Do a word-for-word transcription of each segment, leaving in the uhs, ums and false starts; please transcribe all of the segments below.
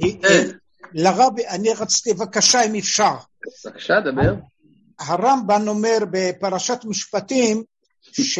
לרבי, אני רציתי בבקשה אם אפשר. בבקשה, דבר. הרמב"ן אומר בפרשת משפטים ש...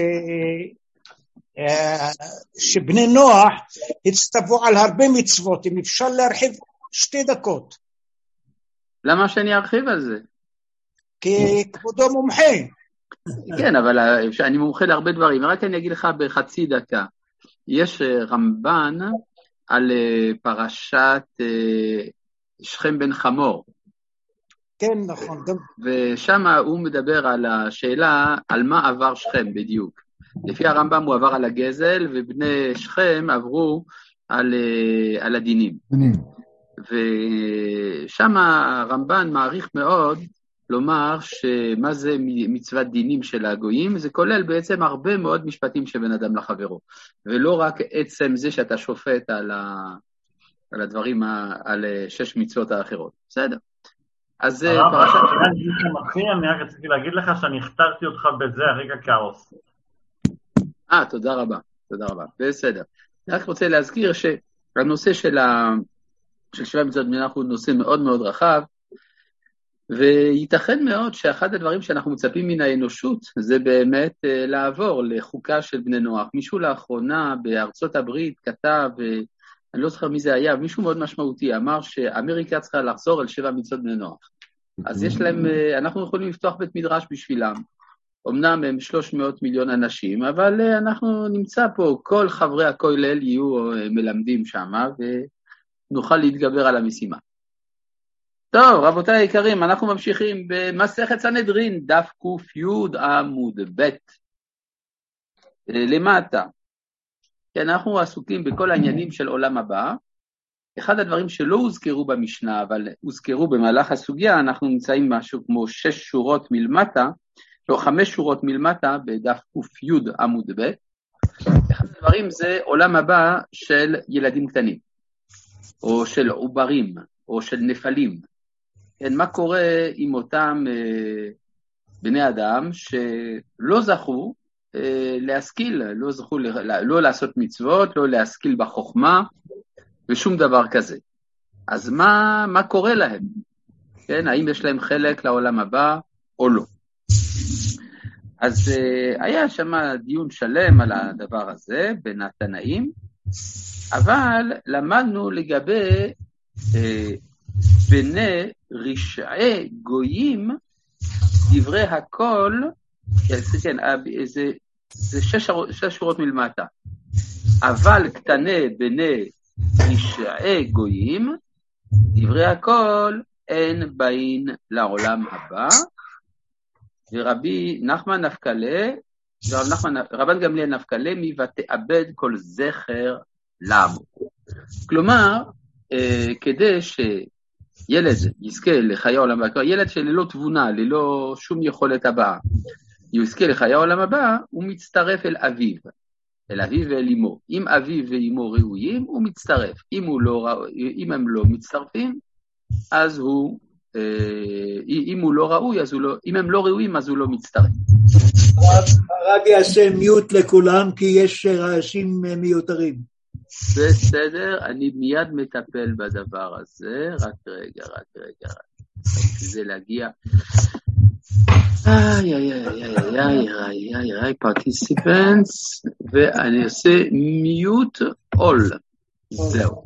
שבני נוח הצטוו על הרבה מצוות, אם אפשר להרחיב שתי דקות. למה שאני ארחיב על זה? כי כבודו מומחה. כן, אבל אני מומחה להרבה דברים, רק אני אגיד לך בחצי דקה. יש רמב"ן על פרשת שכם בן חמור. כן, נכון. ושם הוא מדבר על השאלה על מה עבר שכם בדיוק. לפי הרמב"ם הוא עבר על הגזל, ובני שכם עברו על, על הדינים. ושם הרמב"ן מעריך מאוד לומר שמה זה מצוות דינים של הגויים, זה כולל בעצם הרבה מאוד משפטים שבין אדם לחברו, ולא רק עצם זה שאתה שופט על, ה, על הדברים, על שש מצוות האחרות. בסדר. אז זה פרשת... אני רק רציתי להגיד לך שאני הכתרתי אותך בזה הרגע כאוס. אה, תודה רבה, תודה רבה, בסדר. אני רק רוצה להזכיר שהנושא של, ה... של שבע מצוות בני נוח הוא נושא מאוד מאוד רחב, וייתכן מאוד שאחד הדברים שאנחנו מצפים מן האנושות, זה באמת לעבור לחוקה של בני נוח. מישהו לאחרונה בארצות הברית כתב, אני לא זוכר מי זה היה, מישהו מאוד משמעותי, אמר שאמריקה צריכה לחזור על שבע מצוות בני נוח. אז יש להם, אנחנו יכולים לפתוח בית מדרש בשבילם. אמנם הם שלוש מאות מיליון אנשים, אבל אנחנו נמצא פה, כל חברי הכולל יהיו מלמדים שם, ונוכל להתגבר על המשימה. טוב, רבותיי היקרים, אנחנו ממשיכים במסכת סנהדרין, דף ק"י עמוד ב' למטה. כן, אנחנו עסוקים בכל העניינים של עולם הבא. אחד הדברים שלא הוזכרו במשנה, אבל הוזכרו במהלך הסוגיה, אנחנו נמצאים משהו כמו שש שורות מלמטה, לא, חמש שורות מלמטה בדף ק"י עמוד ב'. אחד הדברים זה עולם הבא של ילדים קטנים, או של עוברים, או של נפלים. כן, מה קורה עם אותם אה, בני אדם שלא זכו אה, להשכיל, לא זכו ל, לא לעשות מצוות, לא להשכיל בחוכמה, ושום דבר כזה. אז מה, מה קורה להם? כן, האם יש להם חלק לעולם הבא או לא? אז אה, היה שם דיון שלם על הדבר הזה בין התנאים, אבל למדנו לגבי אה, בני רשעי גויים, דברי הכל, כן, זה, זה שש, שש שורות מלמטה. אבל קטני בני רשעי גויים, דברי הכל אין באין לעולם הבא. ורבי נחמן נפקלה, ורב נחמן, רבן גמליאל נפקלה, מי ותאבד כל זכר למו. כלומר, אה, כדי ש... ילד יזכה לחיי העולם הבא, ילד שללא תבונה, ללא שום יכולת הבאה, יזכה לחיי העולם הבא, הוא מצטרף אל אביו, אל אביו ואל אמו. אם אביו ואמו ראויים, הוא מצטרף. אם, הוא לא, אם הם לא מצטרפים, אז הוא, אם הוא לא ראוי, אז הוא לא, אם הם לא ראויים, אז הוא לא מצטרף. הרב יעשה מיוט לכולם, כי יש רעשים מיותרים. בסדר, אני מיד מטפל בדבר הזה, רק רגע, רק רגע, רק זה להגיע. איי, איי, איי, איי, איי, איי, איי, איי, participants, ואני עושה mute all, זהו.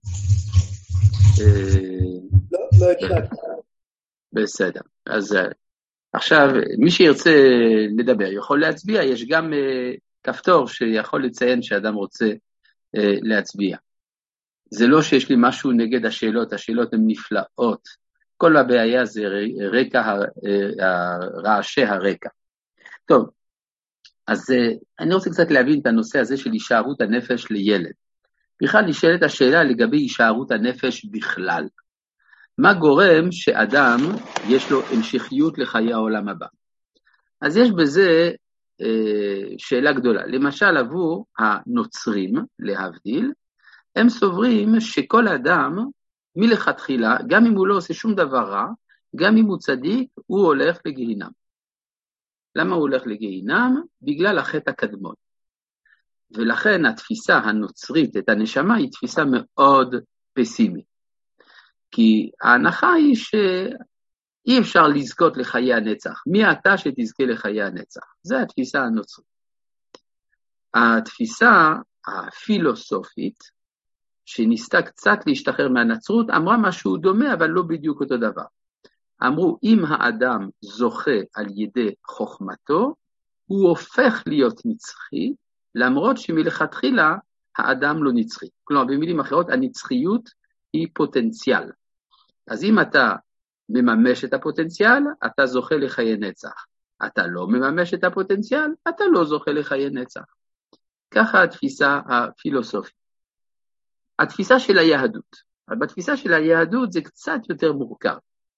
לא, לא הצלחת. בסדר, אז עכשיו, מי שירצה לדבר יכול להצביע, יש גם כפתור שיכול לציין שאדם רוצה להצביע. זה לא שיש לי משהו נגד השאלות, השאלות הן נפלאות. כל הבעיה זה רקע, רעשי הרקע. טוב, אז אני רוצה קצת להבין את הנושא הזה של הישארות הנפש לילד. בכלל נשאלת השאלה לגבי הישארות הנפש בכלל. מה גורם שאדם יש לו המשכיות לחיי העולם הבא? אז יש בזה שאלה גדולה. למשל עבור הנוצרים, להבדיל, הם סוברים שכל אדם מלכתחילה, גם אם הוא לא עושה שום דבר רע, גם אם הוא צדיק, הוא הולך לגיהינם. למה הוא הולך לגיהינם? בגלל החטא הקדמון. ולכן התפיסה הנוצרית את הנשמה היא תפיסה מאוד פסימית. כי ההנחה היא שאי אפשר לזכות לחיי הנצח. מי אתה שתזכה לחיי הנצח? זו התפיסה הנוצרית. התפיסה הפילוסופית, שניסתה קצת להשתחרר מהנצרות, אמרה משהו דומה, אבל לא בדיוק אותו דבר. אמרו, אם האדם זוכה על ידי חוכמתו, הוא הופך להיות נצחי, למרות שמלכתחילה האדם לא נצחי. כלומר, במילים אחרות, הנצחיות היא פוטנציאל. אז אם אתה מממש את הפוטנציאל, אתה זוכה לחיי נצח. אתה לא מממש את הפוטנציאל, אתה לא זוכה לחיי נצח. ככה התפיסה הפילוסופית. התפיסה של היהדות. אבל בתפיסה של היהדות זה קצת יותר מורכב.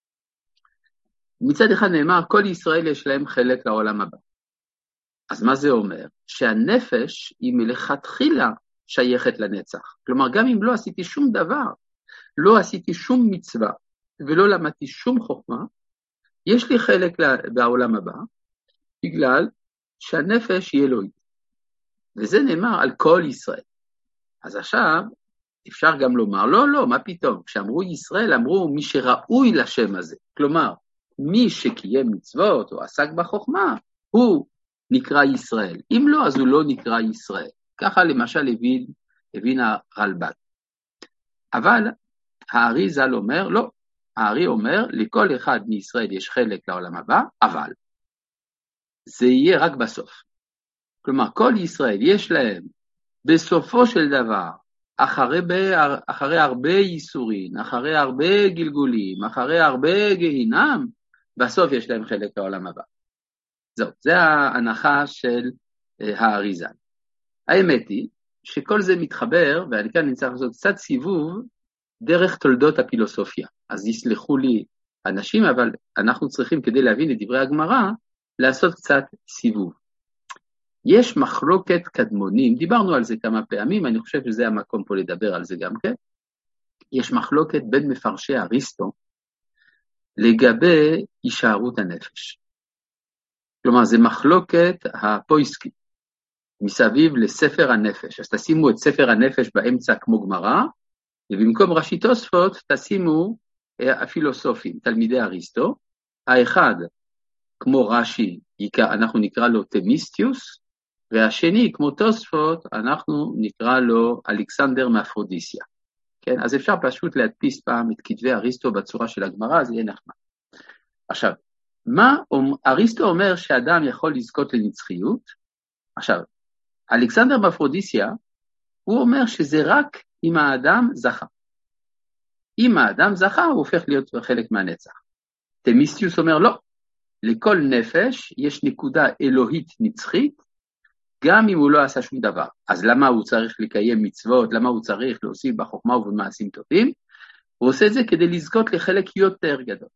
מצד אחד נאמר, כל ישראל יש להם חלק לעולם הבא. אז מה זה אומר? שהנפש היא מלכתחילה שייכת לנצח. כלומר, גם אם לא עשיתי שום דבר, לא עשיתי שום מצווה, ולא למדתי שום חוכמה, יש לי חלק בעולם הבא, בגלל שהנפש היא אלוהית. וזה נאמר על כל ישראל. אז עכשיו, אפשר גם לומר, לא, לא, מה פתאום? כשאמרו ישראל, אמרו מי שראוי לשם הזה. כלומר, מי שקיים מצוות או עסק בחוכמה, הוא נקרא ישראל. אם לא, אז הוא לא נקרא ישראל. ככה למשל הבין, הבין הרלב"ג. אבל הארי ז"ל אומר, לא, הארי אומר, לכל אחד מישראל יש חלק לעולם הבא, אבל זה יהיה רק בסוף. כלומר, כל ישראל יש להם בסופו של דבר, אחרי, אחרי הרבה ייסורים, אחרי הרבה גלגולים, אחרי הרבה גיהינם, בסוף יש להם חלק לעולם הבא. זהו, זה ההנחה של הארי ז"ל. האמת היא שכל זה מתחבר, ואני כאן נצטרך לעשות קצת סיבוב, דרך תולדות הפילוסופיה. אז יסלחו לי אנשים, אבל אנחנו צריכים כדי להבין את דברי הגמרא, לעשות קצת סיבוב. יש מחלוקת קדמונים, דיברנו על זה כמה פעמים, אני חושב שזה המקום פה לדבר על זה גם כן. יש מחלוקת בין מפרשי אריסטו, לגבי הישארות הנפש. כלומר, זה מחלוקת הפויסקי, מסביב לספר הנפש. אז תשימו את ספר הנפש באמצע כמו גמרא, ובמקום ראשי תוספות תשימו הפילוסופים, תלמידי אריסטו. האחד, כמו רש"י, אנחנו נקרא לו תמיסטיוס, והשני, כמו תוספות, אנחנו נקרא לו אלכסנדר מאפרודיסיה. כן? אז אפשר פשוט להדפיס פעם את כתבי אריסטו בצורה של הגמרא, זה יהיה נחמד. עכשיו, מה, אריסטו אומר שאדם יכול לזכות לנצחיות? עכשיו, אלכסנדר מאפרודיסיה, הוא אומר שזה רק אם האדם זכה. אם האדם זכה, הוא הופך להיות חלק מהנצח. תמיסטיוס אומר לא, לכל נפש יש נקודה אלוהית נצחית, גם אם הוא לא עשה שום דבר. אז למה הוא צריך לקיים מצוות? למה הוא צריך להוסיף בחוכמה ובמעשים טובים? הוא עושה את זה כדי לזכות לחלק יותר גדול.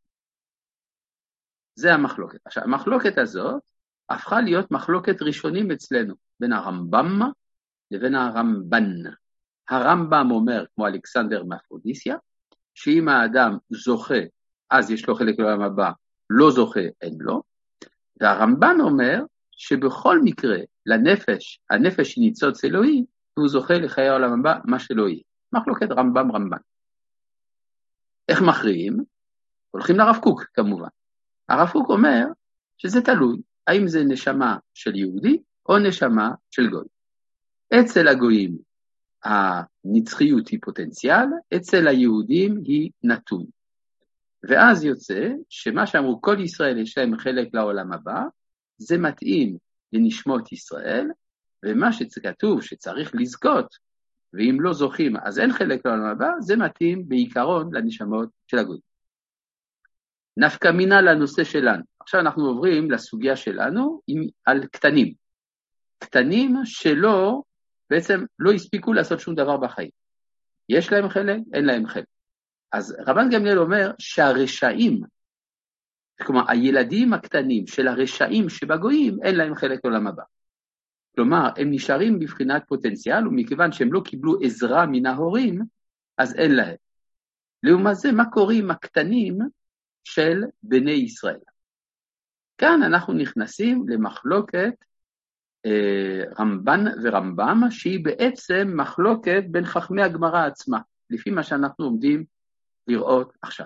זה המחלוקת. עכשיו, המחלוקת הזאת הפכה להיות מחלוקת ראשונים אצלנו, בין הרמב"ם לבין הרמב"ן. הרמב"ם אומר, כמו אלכסנדר מאפרודיסיה, שאם האדם זוכה, אז יש לו חלק לעולם הבא, לא זוכה, אין לו. והרמב"ן אומר, שבכל מקרה, לנפש, הנפש היא ניצוץ אלוהי, והוא זוכה לחיי העולם הבא, מה שלא יהיה. מחלוקת רמב"ם רמב"ן. איך מכריעים? הולכים לרב קוק, כמובן. הרב קוק אומר שזה תלוי, האם זה נשמה של יהודי, או נשמה של גוי. אצל הגויים, הנצחיות היא פוטנציאל, אצל היהודים היא נתון. ואז יוצא שמה שאמרו כל ישראל יש להם חלק לעולם הבא, זה מתאים לנשמות ישראל, ומה שכתוב שצריך לזכות, ואם לא זוכים אז אין חלק לעולם הבא, זה מתאים בעיקרון לנשמות של הגויים. נפקא מינה לנושא שלנו. עכשיו אנחנו עוברים לסוגיה שלנו עם, על קטנים. קטנים שלא, בעצם לא הספיקו לעשות שום דבר בחיים. יש להם חלק, אין להם חלק. אז רבן גמליאל אומר שהרשעים, כלומר הילדים הקטנים של הרשעים שבגויים, אין להם חלק לעולם הבא. כלומר, הם נשארים בבחינת פוטנציאל, ומכיוון שהם לא קיבלו עזרה מן ההורים, אז אין להם. לעומת זה, מה קורה עם הקטנים של בני ישראל? כאן אנחנו נכנסים למחלוקת אה, רמב"ן ורמב"ם, שהיא בעצם מחלוקת בין חכמי הגמרא עצמה, לפי מה שאנחנו עומדים לראות עכשיו.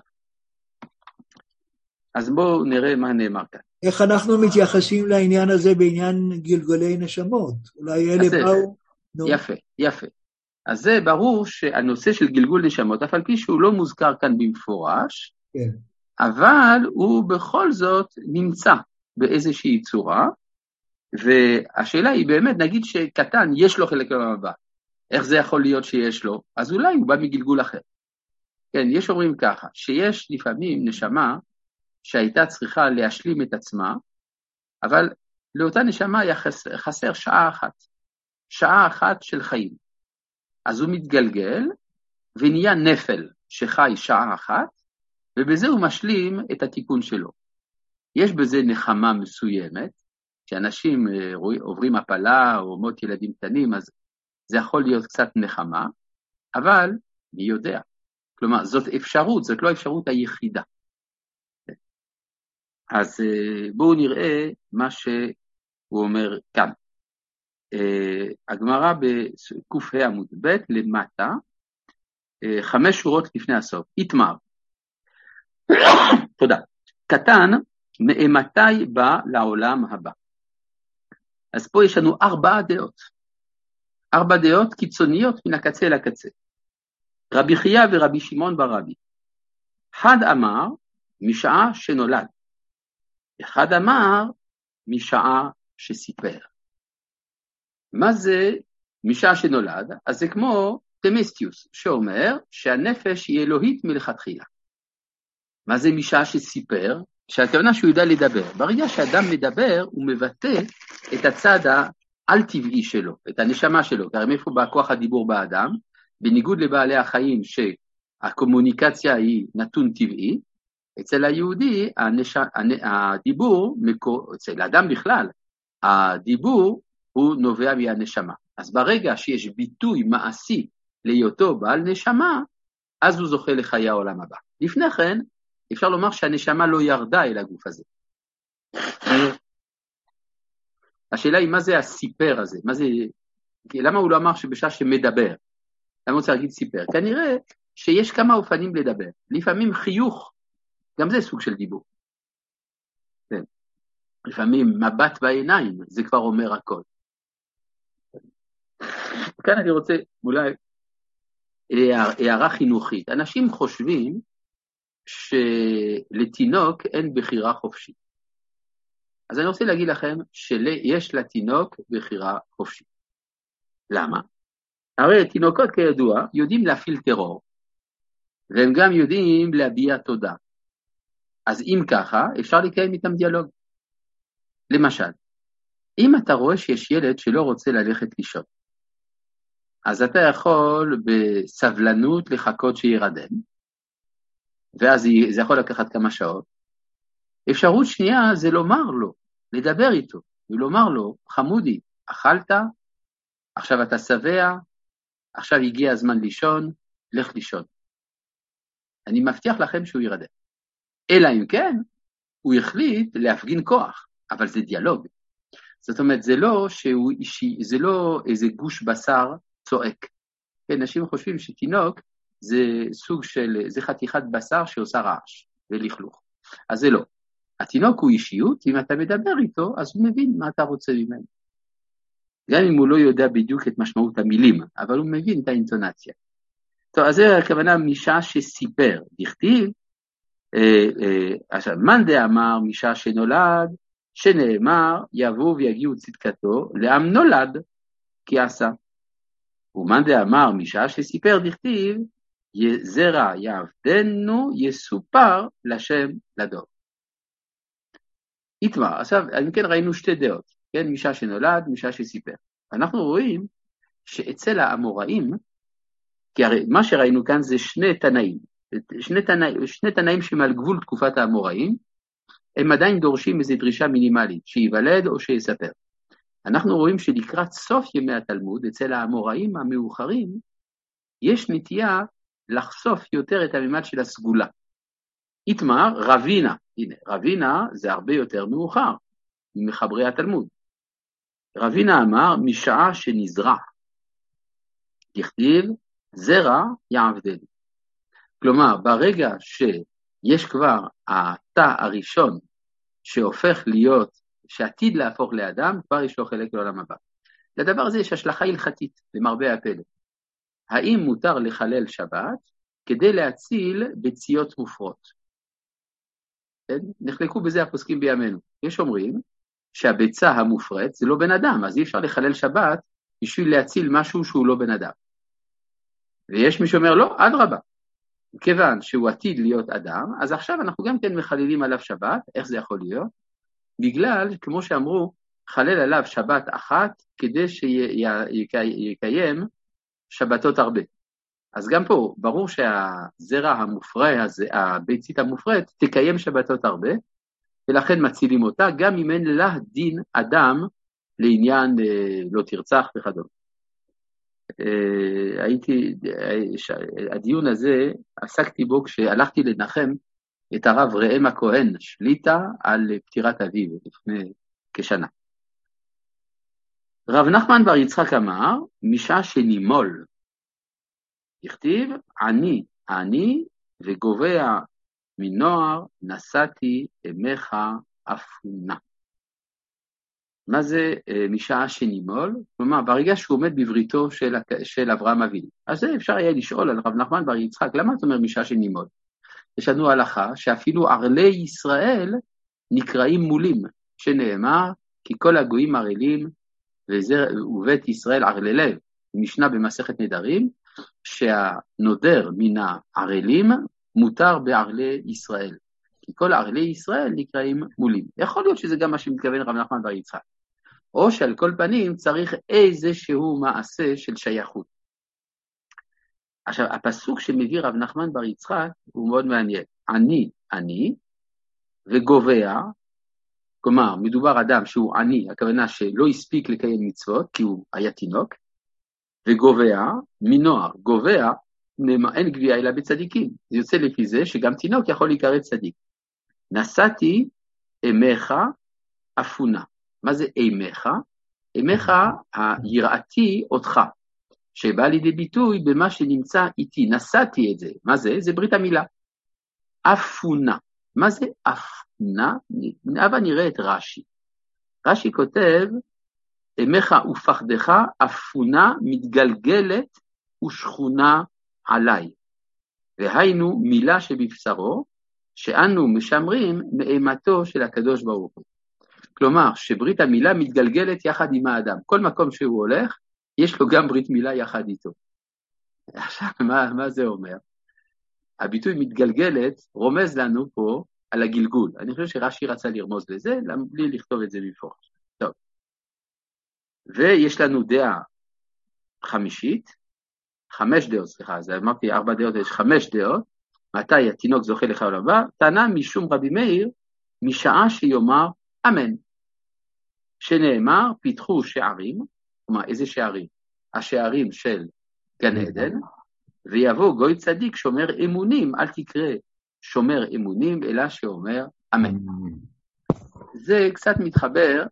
אז בואו נראה מה נאמר כאן. איך אנחנו מתייחסים לעניין הזה בעניין גלגולי נשמות? אולי אלה באו... יפה, יפה. אז זה ברור שהנושא של גלגול נשמות, אף על פי שהוא לא מוזכר כאן במפורש, כן. אבל הוא בכל זאת נמצא באיזושהי צורה, והשאלה היא באמת, נגיד שקטן יש לו חלק לעולם הבא, איך זה יכול להיות שיש לו? אז אולי הוא בא מגלגול אחר. כן, יש אומרים ככה, שיש לפעמים נשמה שהייתה צריכה להשלים את עצמה, אבל לאותה נשמה היה חסר, חסר שעה אחת, שעה אחת של חיים. אז הוא מתגלגל ונהיה נפל שחי שעה אחת, ובזה הוא משלים את התיקון שלו. יש בזה נחמה מסוימת, כשאנשים עוברים הפלה או מות ילדים קטנים, אז זה יכול להיות קצת נחמה, אבל מי יודע. כלומר, זאת אפשרות, זאת לא האפשרות היחידה. אז בואו נראה מה שהוא אומר כאן. הגמרא בקוף ה' עמוד ב' למטה, חמש שורות לפני הסוף, יתמר. תודה. קטן, מאמתי בא לעולם הבא? אז פה יש לנו ארבע דעות. ארבע דעות קיצוניות מן הקצה לקצה. רבי חייא ורבי שמעון ברבי. אחד אמר, משעה שנולד. אחד אמר, משעה שסיפר. מה זה משעה שנולד? אז זה כמו תמסטיוס, שאומר שהנפש היא אלוהית מלכתחילה. מה זה משעה שסיפר? שהכוונה שהוא יודע לדבר. ברגע שאדם מדבר, הוא מבטא את הצד העל-טבעי שלו, את הנשמה שלו. כי מאיפה בא כוח הדיבור באדם? בניגוד לבעלי החיים שהקומוניקציה היא נתון טבעי, אצל היהודי הנש... הדיבור, אצל האדם בכלל, הדיבור הוא נובע מהנשמה. אז ברגע שיש ביטוי מעשי להיותו בעל נשמה, אז הוא זוכה לחיי העולם הבא. לפני כן, אפשר לומר שהנשמה לא ירדה אל הגוף הזה. השאלה היא מה זה הסיפר הזה? מה זה... למה הוא לא אמר שבשעה שמדבר? למה הוא רוצה להגיד סיפר? כנראה שיש כמה אופנים לדבר. לפעמים חיוך, גם זה סוג של דיבור. כן. לפעמים מבט בעיניים, זה כבר אומר הכל. כאן אני רוצה אולי הערה חינוכית. אנשים חושבים שלתינוק אין בחירה חופשית. אז אני רוצה להגיד לכם שיש לתינוק בחירה חופשית. למה? הרי תינוקות כידוע יודעים להפעיל טרור, והם גם יודעים להביע תודה. אז אם ככה, אפשר לקיים איתם דיאלוג. למשל, אם אתה רואה שיש ילד שלא רוצה ללכת לישון, אז אתה יכול בסבלנות לחכות שירדם, ואז זה יכול לקחת כמה שעות. אפשרות שנייה זה לומר לו, לדבר איתו, ולומר לו, חמודי, אכלת, עכשיו אתה שבע, עכשיו הגיע הזמן לישון, לך לישון. אני מבטיח לכם שהוא ירדם. אלא אם כן, הוא החליט להפגין כוח, אבל זה דיאלוג. זאת אומרת, זה לא שהוא אישי, זה לא איזה גוש בשר צועק. כן, אנשים חושבים שתינוק זה סוג של, זה חתיכת בשר שעושה רעש ולכלוך. אז זה לא. התינוק הוא אישיות, אם אתה מדבר איתו, אז הוא מבין מה אתה רוצה ממנו. גם אם הוא לא יודע בדיוק את משמעות המילים, אבל הוא מבין את האינטונציה. טוב, אז זה הכוונה משעה שסיפר, דכתיב, אה, אה, עכשיו, מאן דאמר משעה שנולד, שנאמר, יבואו ויגיעו צדקתו, לעם נולד, כי עשה. ומאן דאמר משעה שסיפר, דכתיב, זרע יעבדנו, יסופר לשם לדור. יתמר, עכשיו, אם כן ראינו שתי דעות, כן, משעה שנולד, משעה שסיפר. אנחנו רואים שאצל האמוראים, כי הרי מה שראינו כאן זה שני תנאים, שני תנאים, שני תנאים שמעל גבול תקופת האמוראים, הם עדיין דורשים איזו דרישה מינימלית, שיוולד או שיספר. אנחנו רואים שלקראת סוף ימי התלמוד, אצל האמוראים המאוחרים, יש נטייה לחשוף יותר את הממד של הסגולה. יתמר, רבינה, הנה, רבינה זה הרבה יותר מאוחר, מחברי התלמוד. רבינה אמר, משעה שנזרע, דכתיב, זרע יעבדנו. כלומר, ברגע שיש כבר התא הראשון שהופך להיות, שעתיד להפוך לאדם, כבר יש לו חלק לעולם הבא. לדבר הזה יש השלכה הלכתית, למרבה הפלא. האם מותר לחלל שבת כדי להציל ביציות מופרות? נחלקו בזה הפוסקים בימינו. יש אומרים שהביצה המופרת זה לא בן אדם, אז אי אפשר לחלל שבת בשביל להציל משהו שהוא לא בן אדם. ויש מי שאומר לא, אדרבה. כיוון שהוא עתיד להיות אדם, אז עכשיו אנחנו גם כן מחללים עליו שבת. איך זה יכול להיות? בגלל, כמו שאמרו, חלל עליו שבת אחת כדי שיקיים שבתות הרבה. אז גם פה, ברור שהזרע המופרה הזה, הביצית המופרת, תקיים שבתות הרבה, ולכן מצילים אותה, גם אם אין לה דין אדם לעניין לא תרצח וכדומה. הייתי, הדיון הזה, עסקתי בו כשהלכתי לנחם את הרב ראם הכהן שליטה על פטירת אביו לפני כשנה. רב נחמן בר יצחק אמר, משעה שנימול, הכתיב, אני, אני, וגובע מנוער, נשאתי אמך אפונה. מה זה משעה שנימול? כלומר, ברגע שהוא עומד בבריתו של, של אברהם אבינו. אז זה אפשר היה לשאול על רב נחמן בר יצחק, למה אתה אומר משעה שנימול? יש לנו הלכה שאפילו ערלי ישראל נקראים מולים, שנאמר, כי כל הגויים ערלים, ובית ישראל ערלי לב. משנה במסכת נדרים, שהנודר מן הערלים מותר בערלי ישראל. כי כל ערלי ישראל נקראים מולים. יכול להיות שזה גם מה שמתכוון רב נחמן בר יצחק. או שעל כל פנים צריך איזשהו מעשה של שייכות. עכשיו, הפסוק שמביא רב נחמן בר יצחק הוא מאוד מעניין. אני, אני, וגובע, כלומר, מדובר אדם שהוא אני, הכוונה שלא הספיק לקיים מצוות, כי הוא היה תינוק, וגובע מנוער, גובע, אין גביעה אלא בצדיקים. זה יוצא לפי זה שגם תינוק יכול להיקרא צדיק. נשאתי אמך אפונה. מה זה אמך? אמך היראתי אותך, שבא לידי ביטוי במה שנמצא איתי. נשאתי את זה. מה זה? זה ברית המילה. אפונה. מה זה אפונה? אבל נראה את רש"י. רש"י כותב, אמך ופחדך אפונה מתגלגלת ושכונה עליי. והיינו מילה שבבשרו, שאנו משמרים מאימתו של הקדוש ברוך הוא. כלומר, שברית המילה מתגלגלת יחד עם האדם. כל מקום שהוא הולך, יש לו גם ברית מילה יחד איתו. עכשיו, מה, מה זה אומר? הביטוי מתגלגלת רומז לנו פה על הגלגול. אני חושב שרש"י רצה לרמוז לזה, בלי לכתוב את זה במפורש. טוב. ויש לנו דעה חמישית, חמש דעות, סליחה, אז אמרתי ארבע דעות, יש חמש דעות, מתי התינוק זוכה לך עולם הבא, טענה משום רבי מאיר, משעה שיאמר אמן. שנאמר, פיתחו שערים, כלומר איזה שערים? השערים של גן עדן, ויבוא גוי צדיק שומר אמונים, אל תקרא שומר אמונים, אלא שאומר אמן. זה קצת מתחבר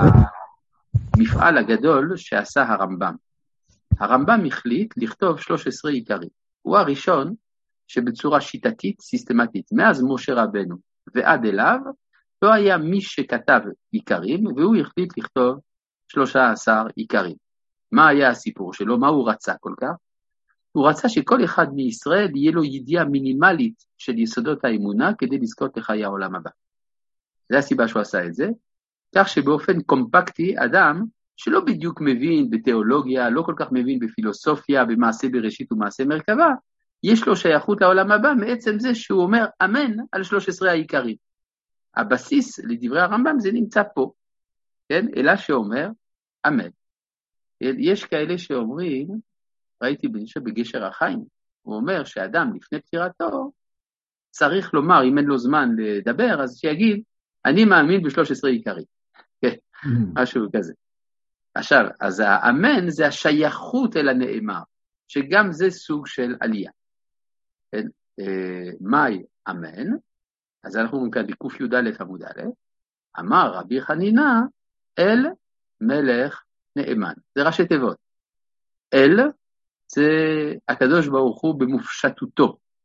למפעל הגדול שעשה הרמב"ם. הרמב"ם החליט לכתוב שלוש עשרה עיקרים. הוא הראשון שבצורה שיטתית, סיסטמטית, מאז משה רבנו ועד אליו, לא היה מי שכתב עיקרים, והוא החליט לכתוב שלושה עשר עיקרים. מה היה הסיפור שלו? מה הוא רצה כל כך? הוא רצה שכל אחד מישראל יהיה לו ידיעה מינימלית של יסודות האמונה, כדי לזכות לחיי העולם הבא. זה הסיבה שהוא עשה את זה, כך שבאופן קומפקטי, אדם שלא בדיוק מבין בתיאולוגיה, לא כל כך מבין בפילוסופיה, במעשה בראשית ומעשה מרכבה, יש לו שייכות לעולם הבא, מעצם זה שהוא אומר אמן על שלוש עשרה העיקרים. הבסיס לדברי הרמב"ם זה נמצא פה, כן? אלא שאומר אמן. יש כאלה שאומרים, ראיתי בגשר החיים, הוא אומר שאדם לפני פטירתו, צריך לומר, אם אין לו זמן לדבר, אז שיגיד, אני מאמין בשלוש עשרה עיקרים. כן, משהו כזה. עכשיו, אז האמן זה השייכות אל הנאמר, שגם זה סוג של עלייה. כן? מהי אמן? אז אנחנו אומרים כאן בקוף י"א עמוד א', אמר רבי חנינה, אל מלך נאמן. זה ראשי תיבות. אל זה הקדוש ברוך הוא במופשטותו.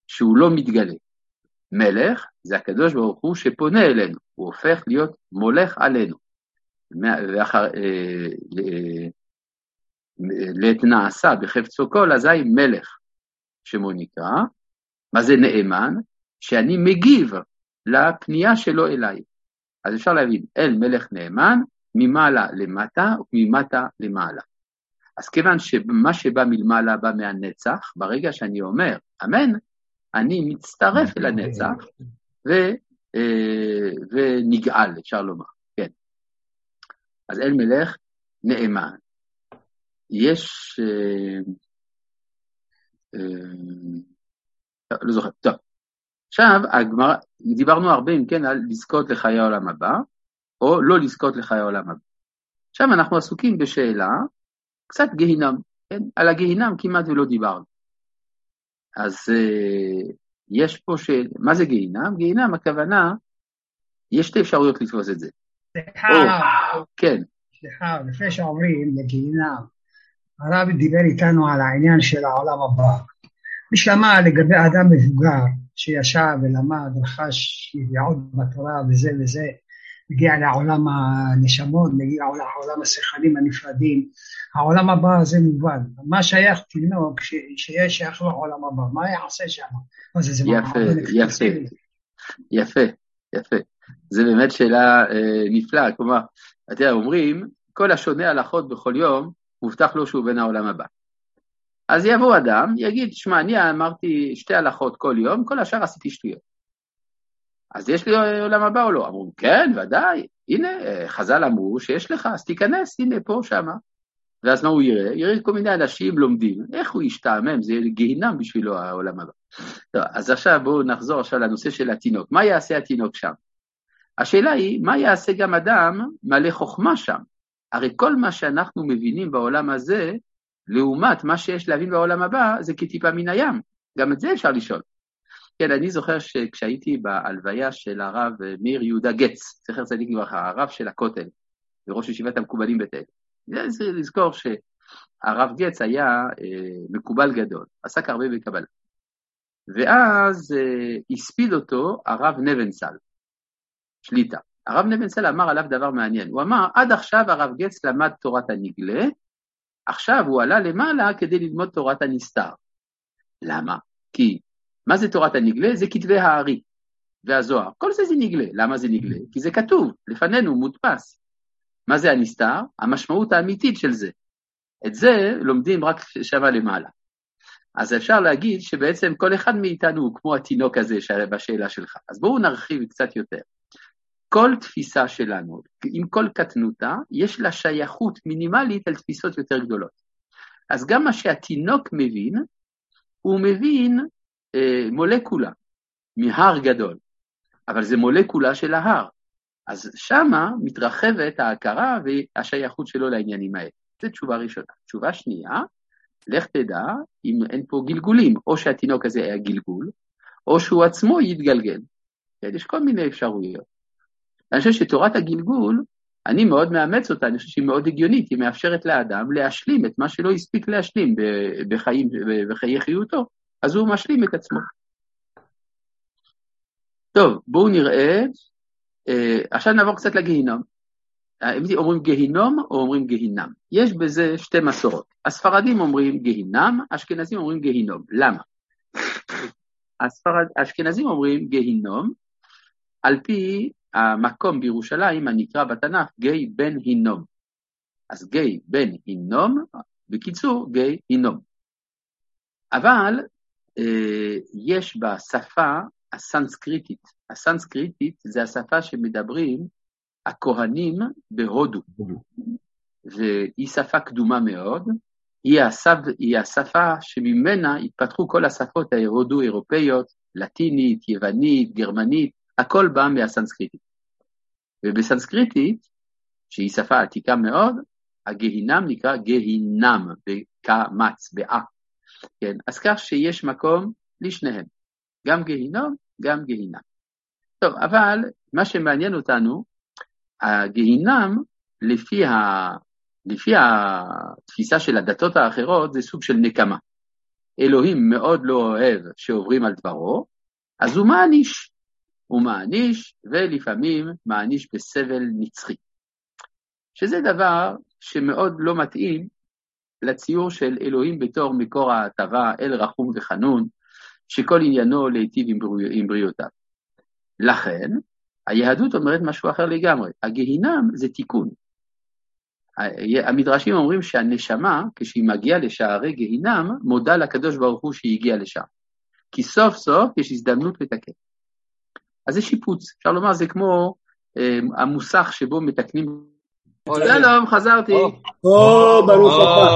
ואשהוא לא מתגלה. מלך זה הקדוש ברוך הוא שפונה אלינו, הוא הופך להיות מולך עלינו. ואחר, לעת נעשה בחפצו כל, אזי מלך שמו נקרא. מה זה נאמן? שאני מגיב לפנייה שלו אליי. אז אפשר להבין, אל מלך נאמן, ממעלה למטה וממטה למעלה. אז כיוון שמה שבא מלמעלה בא מהנצח, ברגע שאני אומר אמן, אני מצטרף אל הנצח ו, ונגאל, אפשר לומר. כן. אז אל מלך נאמן. יש... טוב, לא זוכר, טוב. עכשיו, הגמרא, דיברנו הרבה אם כן על לזכות לחיי העולם הבא, או לא לזכות לחיי העולם הבא. עכשיו אנחנו עסוקים בשאלה, קצת גהינם, כן? על הגהינם כמעט ולא דיברנו. אז uh, יש פה ש... מה זה גהינם? גהינם, הכוונה, יש שתי אפשרויות לתפוס את זה. סליחה, או, כן. סליחה, לפני שאומרים לגהינם, הרב דיבר איתנו על העניין של העולם הבא. מי שמע לגבי אדם מבוגר שישב ולמד, רכש ידיעות בתורה וזה וזה, מגיע לעולם הנשמות, מגיע לעולם השכלים הנפרדים, העולם הבא זה מובן. מה שייך תינוק שיש שייך לעולם הבא? מה יעשה שם? יפה, יפה, יפה, יפה. זה באמת שאלה אה, נפלאה, כלומר, אתם אומרים, כל השונה הלכות בכל יום, מובטח לו שהוא בן העולם הבא. אז יבוא אדם, יגיד, שמע, אני אמרתי שתי הלכות כל יום, כל השאר עשיתי שטויות. אז יש לי עולם הבא או לא? אמרו, כן, ודאי, הנה, חז"ל אמרו שיש לך, אז תיכנס, הנה, פה, שמה. ואז מה הוא יראה? יראה כל מיני אנשים לומדים, איך הוא ישתעמם, זה גהינם בשבילו העולם הבא. טוב, אז עכשיו בואו נחזור עכשיו לנושא של התינוק. מה יעשה התינוק שם? השאלה היא, מה יעשה גם אדם מלא חוכמה שם? הרי כל מה שאנחנו מבינים בעולם הזה, לעומת מה שיש להבין בעולם הבא, זה כטיפה מן הים. גם את זה אפשר לשאול. כן, אני זוכר שכשהייתי בהלוויה של הרב מאיר יהודה גץ, זכר צדיק לברכה, הרב של הכותל, וראש ישיבת המקובלים בתל. זה לזכור שהרב גץ היה אה, מקובל גדול, עסק הרבה בקבלה. ואז אה, הספיד אותו הרב נבנסל, שליטה. הרב נבנסל אמר עליו דבר מעניין. הוא אמר, עד עכשיו הרב גץ למד תורת הנגלה, עכשיו הוא עלה למעלה כדי ללמוד תורת הנסתר. למה? כי מה זה תורת הנגלה? זה כתבי הארי והזוהר. כל זה זה נגלה. למה זה נגלה? כי זה כתוב, לפנינו, מודפס. מה זה הנסתר? המשמעות האמיתית של זה. את זה לומדים רק שווה למעלה. אז אפשר להגיד שבעצם כל אחד מאיתנו הוא כמו התינוק הזה בשאלה שלך. אז בואו נרחיב קצת יותר. כל תפיסה שלנו, עם כל קטנותה, יש לה שייכות מינימלית על תפיסות יותר גדולות. אז גם מה שהתינוק מבין, הוא מבין אה, מולקולה מהר גדול, אבל זה מולקולה של ההר. אז שמה מתרחבת ההכרה והשייכות שלו לעניינים האלה. זו תשובה ראשונה. תשובה שנייה, לך תדע אם אין פה גלגולים, או שהתינוק הזה היה גלגול, או שהוא עצמו יתגלגל. יש כל מיני אפשרויות. אני חושב שתורת הגלגול, אני מאוד מאמץ אותה, אני חושב שהיא מאוד הגיונית, היא מאפשרת לאדם להשלים את מה שלא הספיק להשלים בחיים, בחיי חיותו, אז הוא משלים את עצמו. טוב, בואו נראה, עכשיו נעבור קצת לגהינום. אומרים גהינום או אומרים גהינם? יש בזה שתי מסורות. הספרדים אומרים גהינם, אשכנזים אומרים גהינום. למה? הספרד, אשכנזים אומרים גהינום, על פי המקום בירושלים הנקרא בתנ"ך גיא בן הינום. אז גיא בן הינום, בקיצור גיא הינום. אבל אה, יש בשפה הסנסקריטית. הסנסקריטית זה השפה שמדברים הכהנים בהודו. והיא שפה קדומה מאוד. היא, השפ, היא השפה שממנה התפתחו כל השפות ההודו-אירופאיות, לטינית, יוונית, גרמנית, הכל בא מהסנסקריטית. ובסנסקריטית, שהיא שפה עתיקה מאוד, הגהינם נקרא גהינם, בקמץ, באה. כן? אז כך שיש מקום לשניהם. גם גהינום, גם גהינם. טוב, אבל מה שמעניין אותנו, הגהינם, לפי, ה... לפי התפיסה של הדתות האחרות, זה סוג של נקמה. אלוהים מאוד לא אוהב שעוברים על דברו, אז הוא מעניש, הוא מעניש ולפעמים מעניש בסבל נצחי. שזה דבר שמאוד לא מתאים לציור של אלוהים בתור מקור ההטבה, אל רחום וחנון, שכל עניינו להיטיב עם, בריא, עם בריאותיו. לכן, היהדות אומרת משהו אחר לגמרי. הגהינם זה תיקון. המדרשים אומרים שהנשמה, כשהיא מגיעה לשערי גהינם, מודה לקדוש ברוך הוא שהיא הגיעה לשם. כי סוף סוף יש הזדמנות לתקן. אז זה שיפוץ. אפשר לומר, זה כמו אה, המוסך שבו מתקנים. שלום, חזרתי. או, ברוך הבא.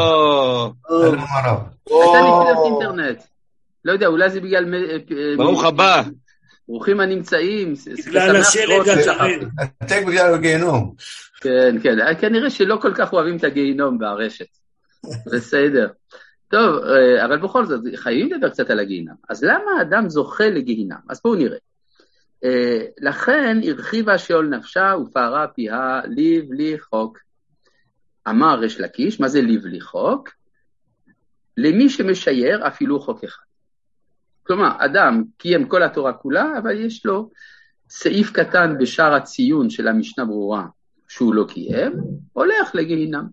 הייתה נקודת אינטרנט. לא יודע, אולי זה בגלל... ברוך הבא. ברוכים הנמצאים. בגלל השלג הצחק. אתם בגלל הגיהנום. כן, כן. כנראה שלא כל כך אוהבים את הגיהנום ברשת. בסדר. טוב, אבל בכל זאת, חייבים לדבר קצת על הגיהנם. אז למה האדם זוכה לגיהנם? אז בואו נראה. לכן הרחיבה שאול נפשה ופערה פיה ליב לי חוק. אמר ריש לקיש, מה זה ליב לי חוק? למי שמשייר אפילו חוק אחד. כלומר, אדם קיים כל התורה כולה, אבל יש לו סעיף קטן בשער הציון של המשנה ברורה, שהוא לא קיים, הולך לגיהינם.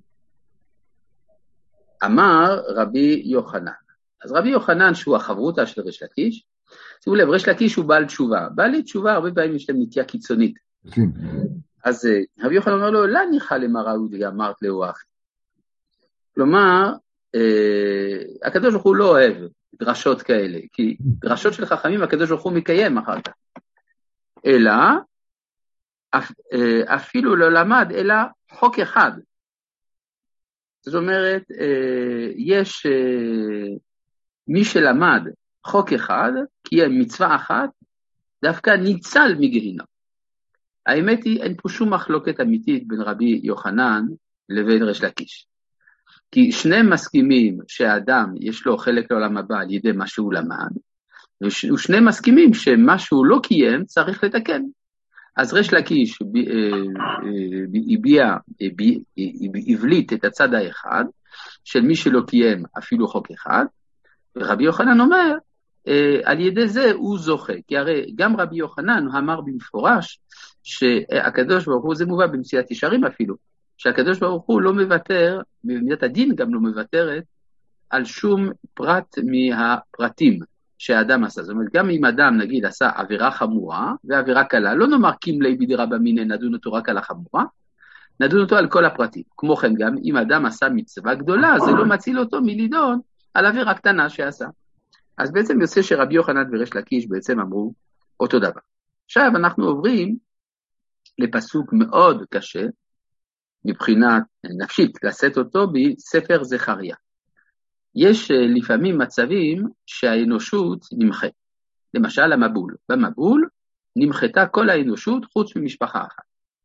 אמר רבי יוחנן. אז רבי יוחנן, שהוא החברותה של ריש לקיש, שימו לב, ריש לקיש הוא בעל תשובה. בעל תשובה, הרבה פעמים יש להם נטייה קיצונית. אז רבי יוחנן אומר לו, לא ניחא למראה אמרת לו אחי. כלומר, הקדוש ברוך הוא לא אוהב דרשות כאלה, כי דרשות של חכמים הקדוש ברוך הוא מקיים אחר כך. אלא, אפילו לא למד, אלא חוק אחד. זאת אומרת, יש מי שלמד חוק אחד, קיים מצווה אחת, דווקא ניצל מגיהינום. האמת היא, אין פה שום מחלוקת אמיתית בין רבי יוחנן לבין ריש לקיש. כי שניהם מסכימים שהאדם יש לו חלק לעולם הבא על ידי מה שהוא למד, ושניהם מסכימים שמה שהוא לא קיים צריך לתקן. אז ריש לקיש הביע, הבליט את הצד האחד, של מי שלא קיים אפילו חוק אחד, ורבי יוחנן אומר, על ידי זה הוא זוכה, כי הרי גם רבי יוחנן אמר במפורש, שהקדוש ברוך הוא, זה מובא במסילת ישרים אפילו, שהקדוש ברוך הוא לא מוותר, במידת הדין גם לא מוותרת, על שום פרט מהפרטים שהאדם עשה. זאת אומרת, גם אם אדם, נגיד, עשה עבירה חמורה ועבירה קלה, לא נאמר קימלי בדירה במיניה, נדון אותו רק על החמורה, נדון אותו על כל הפרטים. כמו כן גם, אם אדם עשה מצווה גדולה, זה לא מציל אותו מלידון על עבירה קטנה שעשה. אז בעצם יוצא שרבי יוחנן וריש לקיש בעצם אמרו אותו דבר. עכשיו אנחנו עוברים לפסוק מאוד קשה, מבחינה נפשית, לשאת אותו בספר זכריה. יש לפעמים מצבים שהאנושות נמחת. למשל המבול. במבול נמחתה כל האנושות חוץ ממשפחה אחת.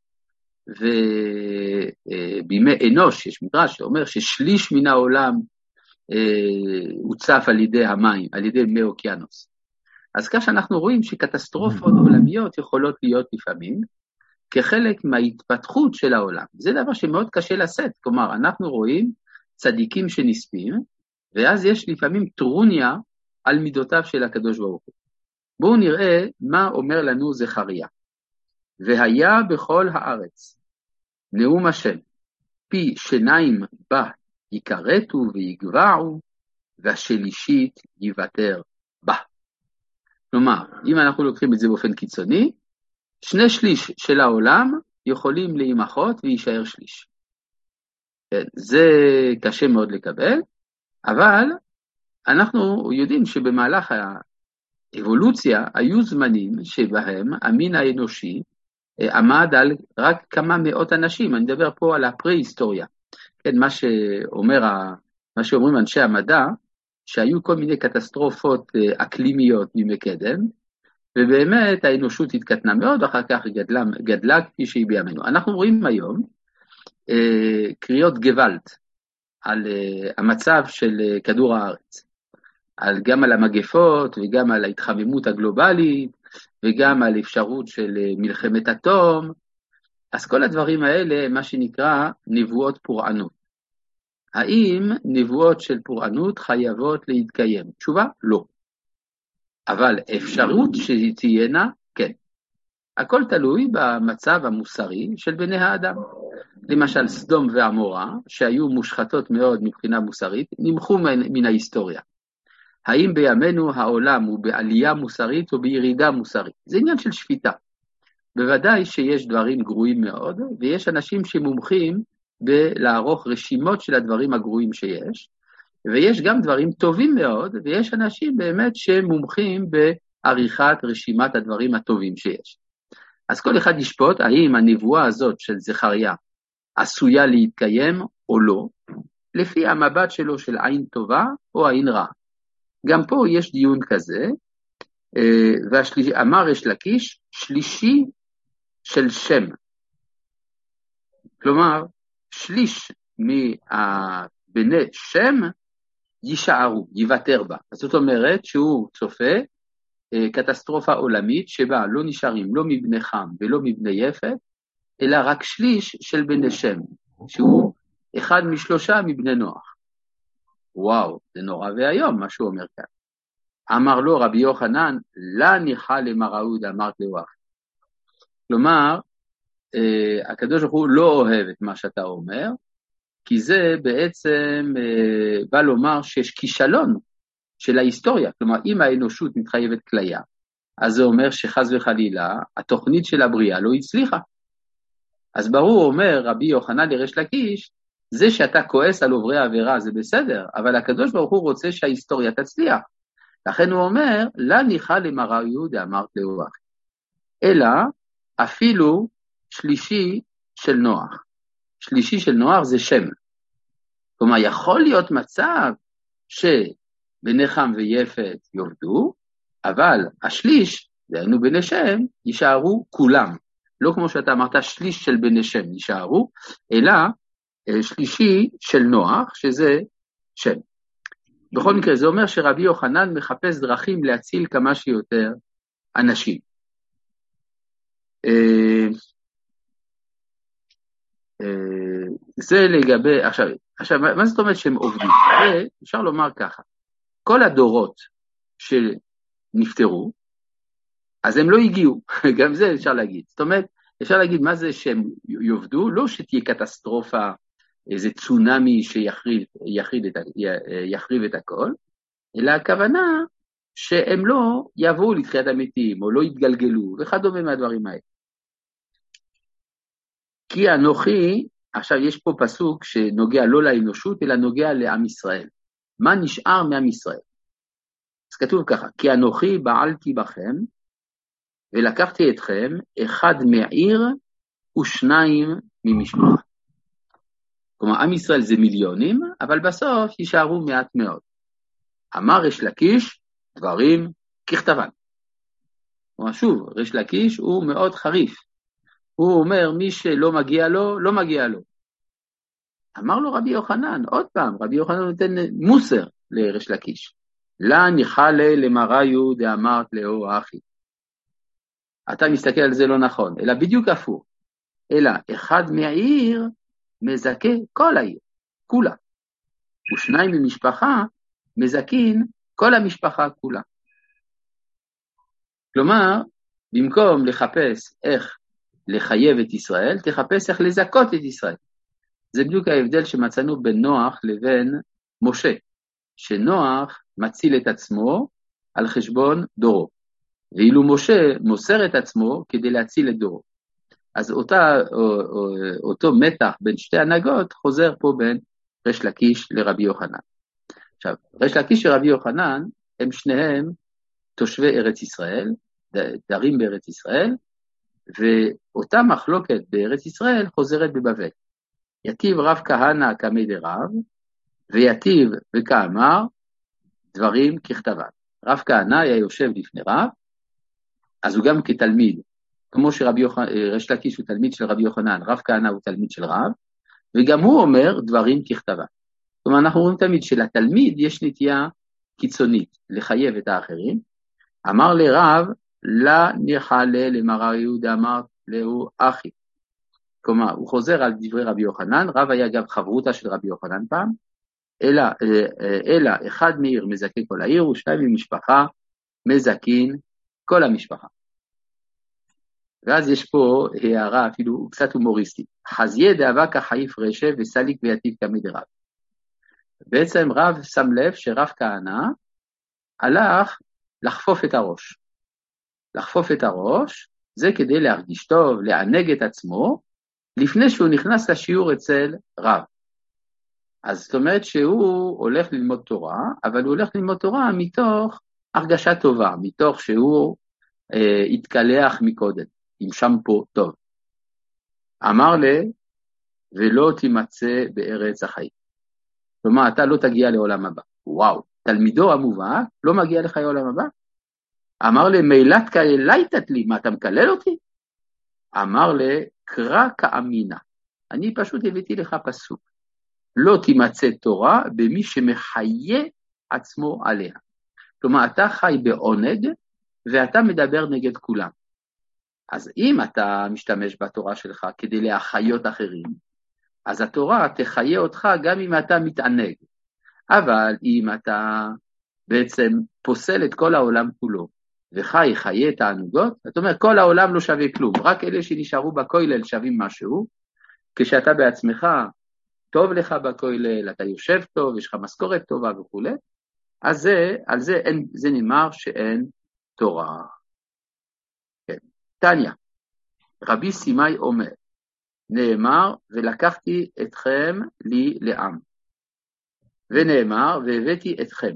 ובימי אנוש יש מדרש שאומר ששליש מן העולם הוצף על ידי המים, על ידי מי אוקיינוס. אז כך שאנחנו רואים שקטסטרופות עולמיות יכולות להיות לפעמים, כחלק מההתפתחות של העולם. זה דבר שמאוד קשה לשאת, כלומר, אנחנו רואים צדיקים שנספים, ואז יש לפעמים טרוניה על מידותיו של הקדוש ברוך הוא. בואו נראה מה אומר לנו זכריה. והיה בכל הארץ, נאום השם, פי שניים בה יקרתו ויגבעו, והשלישית יוותר בה. כלומר, אם אנחנו לוקחים את זה באופן קיצוני, שני שליש של העולם יכולים להימחות ויישאר שליש. זה קשה מאוד לקבל, אבל אנחנו יודעים שבמהלך האבולוציה היו זמנים שבהם המין האנושי עמד על רק כמה מאות אנשים. אני מדבר פה על הפרה-היסטוריה. כן, מה שאומר, מה שאומרים אנשי המדע, שהיו כל מיני קטסטרופות אקלימיות מימי קדם, ובאמת האנושות התקטנה מאוד, ואחר כך גדלה, גדלה כפי שהיא בימינו. אנחנו רואים היום אה, קריאות גוואלד על אה, המצב של אה, כדור הארץ, על, גם על המגפות וגם על ההתחממות הגלובלית, וגם על אפשרות של אה, מלחמת אטום. אז כל הדברים האלה, מה שנקרא נבואות פורענות. האם נבואות של פורענות חייבות להתקיים? תשובה, לא. אבל אפשרות שתהיינה, כן. הכל תלוי במצב המוסרי של בני האדם. למשל, סדום ועמורה, שהיו מושחתות מאוד מבחינה מוסרית, נמחו מן ההיסטוריה. האם בימינו העולם הוא בעלייה מוסרית או בירידה מוסרית? זה עניין של שפיטה. בוודאי שיש דברים גרועים מאוד, ויש אנשים שמומחים בלערוך רשימות של הדברים הגרועים שיש, ויש גם דברים טובים מאוד, ויש אנשים באמת שמומחים בעריכת רשימת הדברים הטובים שיש. אז כל אחד ישפוט האם הנבואה הזאת של זכריה עשויה להתקיים או לא, לפי המבט שלו של עין טובה או עין רע. גם פה יש דיון כזה, ואמר יש לקיש שלישי של שם. כלומר, שליש מבני שם יישארו, יוותר בה. זאת אומרת שהוא צופה קטסטרופה עולמית שבה לא נשארים לא מבני חם ולא מבני יפת, אלא רק שליש של בני שם, שהוא אחד משלושה מבני נוח. וואו, זה נורא והיום מה שהוא אומר כאן. אמר לו רבי יוחנן, לא ניחא למראוד אמרת לו. כלומר, הקדוש ברוך הוא לא אוהב את מה שאתה אומר, כי זה בעצם בא לומר שיש כישלון של ההיסטוריה. כלומר, אם האנושות מתחייבת כליה, אז זה אומר שחס וחלילה, התוכנית של הבריאה לא הצליחה. אז ברור אומר רבי יוחנן לריש לקיש, זה שאתה כועס על עוברי העבירה זה בסדר, אבל הקדוש ברוך הוא רוצה שההיסטוריה תצליח. לכן הוא אומר, לא ניחא למראוד דאמרת לו אחי. אלא אפילו שלישי של נוח. שלישי של נוח זה שם. כלומר, יכול להיות מצב שבני חם ויפת יורדו, אבל השליש, דהיינו בני שם, יישארו כולם. לא כמו שאתה אמרת, שליש של בני שם יישארו, אלא שלישי של נוח, שזה שם. בכל מקרה, זה אומר שרבי יוחנן מחפש דרכים להציל כמה שיותר אנשים. זה לגבי, עכשיו, עכשיו, מה זאת אומרת שהם עובדים? זה, אפשר לומר ככה, כל הדורות שנפטרו, אז הם לא הגיעו, גם זה אפשר להגיד. זאת אומרת, אפשר להגיד מה זה שהם יובדו, לא שתהיה קטסטרופה, איזה צונמי שיחריב יחריב את, יחריב את הכל, אלא הכוונה שהם לא יבואו לתחיית המתים, או לא יתגלגלו, וכדומה מהדברים האלה. כי אנוכי, עכשיו יש פה פסוק שנוגע לא לאנושות, אלא נוגע לעם ישראל. מה נשאר מעם ישראל? אז כתוב ככה, כי אנוכי בעלתי בכם, ולקחתי אתכם, אחד מעיר ושניים ממשפחה. כלומר, עם ישראל זה מיליונים, אבל בסוף יישארו מעט מאוד. אמר ריש לקיש, דברים ככתבן. כלומר, שוב, ריש לקיש הוא מאוד חריף. הוא אומר, מי שלא מגיע לו, לא מגיע לו. אמר לו רבי יוחנן, עוד פעם, רבי יוחנן נותן מוסר לריש לקיש. לא ניחא למראוד דאמרת לו אחי. אתה מסתכל על זה לא נכון, אלא בדיוק הפוך. אלא אחד מהעיר מזכה כל העיר, כולה. ושניים ממשפחה מזכין כל המשפחה כולה. כלומר, במקום לחפש איך לחייב את ישראל, תחפש איך לזכות את ישראל. זה בדיוק ההבדל שמצאנו בין נוח לבין משה, שנוח מציל את עצמו על חשבון דורו, ואילו משה מוסר את עצמו כדי להציל את דורו. אז אותה, או, או, אותו מתח בין שתי הנהגות חוזר פה בין ריש לקיש לרבי יוחנן. עכשיו, ריש לקיש ורבי יוחנן הם שניהם תושבי ארץ ישראל, דרים בארץ ישראל, ואותה מחלוקת בארץ ישראל חוזרת בבבל. יתיב רב כהנא כמי דרב, ויתיב וכאמר דברים ככתבן. רב כהנא היה יושב לפני רב, אז הוא גם כתלמיד, כמו שרבי יוחנן, ריש לקיש הוא תלמיד של רבי יוחנן, רב כהנא הוא תלמיד של רב, וגם הוא אומר דברים ככתבן. זאת אומרת, אנחנו רואים תמיד שלתלמיד יש נטייה קיצונית לחייב את האחרים. אמר לרב, לא ניחא למראוד דאמרת לו אחי. כלומר, הוא חוזר על דברי רבי יוחנן, רב היה גם חברותה של רבי יוחנן פעם, אלא, אלא אחד מעיר מזכה כל העיר, ושניים ממשפחה מזכין כל המשפחה. ואז יש פה הערה אפילו קצת הומוריסטית. חזיה דאבה כחייף רשע וסליק ויטיב כמד רב. בעצם רב שם לב שרב כהנא הלך לחפוף את הראש. לחפוף את הראש זה כדי להרגיש טוב, לענג את עצמו, לפני שהוא נכנס לשיעור אצל רב. אז זאת אומרת שהוא הולך ללמוד תורה, אבל הוא הולך ללמוד תורה מתוך הרגשה טובה, מתוך שהוא אה, התקלח מקודם, עם שמפו טוב. אמר לי, ולא תימצא בארץ החיים. כלומר, אתה לא תגיע לעולם הבא. וואו, תלמידו המובהק לא מגיע לך לעולם הבא? אמר לי, מילת קללייתת לי, מה אתה מקלל אותי? אמר לי, קרא כאמינה. אני פשוט הבאתי לך פסוק. לא תימצא תורה במי שמחיה עצמו עליה. כלומר, אתה חי בעונג, ואתה מדבר נגד כולם. אז אם אתה משתמש בתורה שלך כדי להחיות אחרים, אז התורה תחיה אותך גם אם אתה מתענג. אבל אם אתה בעצם פוסל את כל העולם כולו, וחי חיי תענוגות, זאת אומרת, כל העולם לא שווה כלום, רק אלה שנשארו בכולל שווים משהו, כשאתה בעצמך טוב לך בכולל, אתה יושב טוב, יש לך משכורת טובה וכו', אז זה, על זה, אין, זה נאמר שאין תורה. כן. תניא, רבי סימאי אומר, נאמר, ולקחתי אתכם לי לעם, ונאמר, והבאתי אתכם.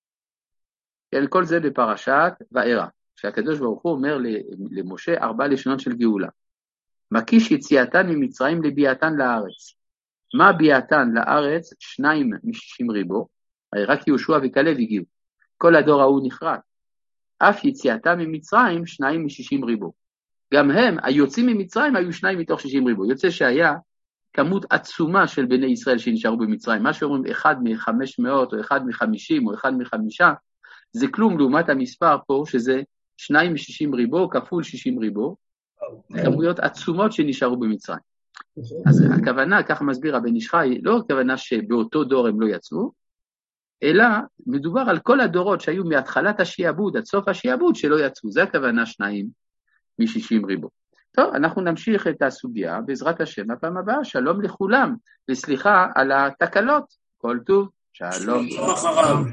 כן, כל זה בפרשת וארא, שהקדוש ברוך הוא אומר למשה ארבע לשונות של גאולה. מקיש יציאתן ממצרים לביאתן לארץ. מה ביאתן לארץ? שניים משישים ריבו, הרי רק יהושע וכלב הגיעו. כל הדור ההוא נחרט. אף יציאתם ממצרים שניים משישים ריבו. גם הם, היוצאים ממצרים, היו שניים מתוך שישים ריבו. יוצא שהיה כמות עצומה של בני ישראל שנשארו במצרים. מה שאומרים אחד מחמש מאות או אחד מחמישים או אחד מחמישה, זה כלום לעומת המספר פה, שזה שניים משישים ריבו כפול שישים ריבו, זה כמויות עצומות שנשארו במצרים. אז הכוונה, ככה מסביר הבן איש חי, לא הכוונה שבאותו דור הם לא יצאו, אלא מדובר על כל הדורות שהיו מהתחלת השיעבוד עד סוף השיעבוד שלא יצאו, זה הכוונה שניים משישים ריבו. טוב, אנחנו נמשיך את הסוגיה בעזרת השם הפעם הבאה, שלום לכולם, וסליחה על התקלות, כל טוב, שלום.